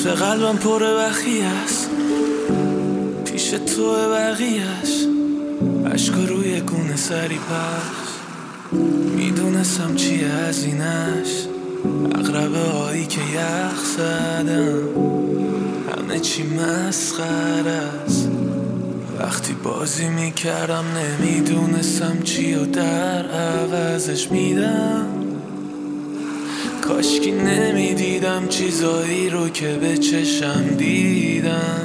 قلبم پر بخی است، پیش تو بقیهش عشق روی گونه سری پس. میدونستم چیه هزینش، اقربه هایی که یخ زدم، همه چی مسخره است. وقتی بازی میکردم نمیدونستم چی و در عوضش میدم. کاشکی نمیدیدم چیزایی رو که به چشم دیدم.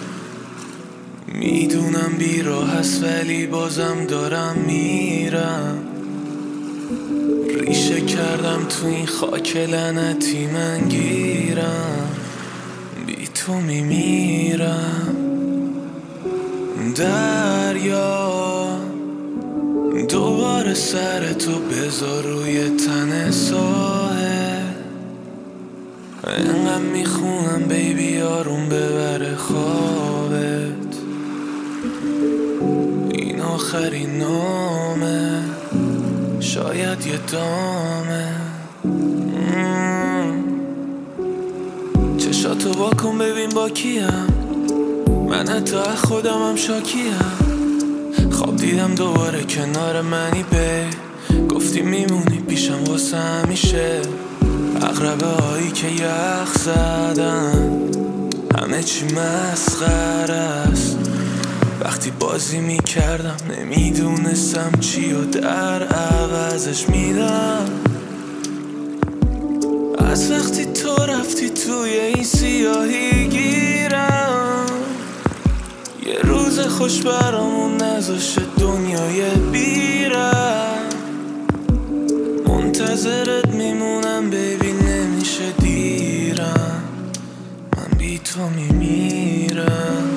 میدونم بیراه هست ولی بازم دارم میرم. ریشه کردم تو این خاک لعنتی من گیرم، بی تو میمیرم. دریا دوباره سر تو بذار روی تن ساحل. انقدر میخونم بیبی آروم ببره خوابت. این آخرین نامه، شاید یه دامه. چشاتو واکن ببین با کیم، من حتی خودم هم شاکیم. خواب دیدم دوباره کنار منی بی، گفتی میمونی پیشم واسه همیشه. اقربه هایی که یخ زدن، همه چی مسخره است. وقتی بازی میکردم نمیدونستم چی و در عوضش میدم. از وقتی تو رفتی توی این سیاهی گیرم، یه روز خوش برامون نذاشه دنیای بیرم. منتظرت میمونم بیبی نمیشه دیرم، من بی تو میمیرم.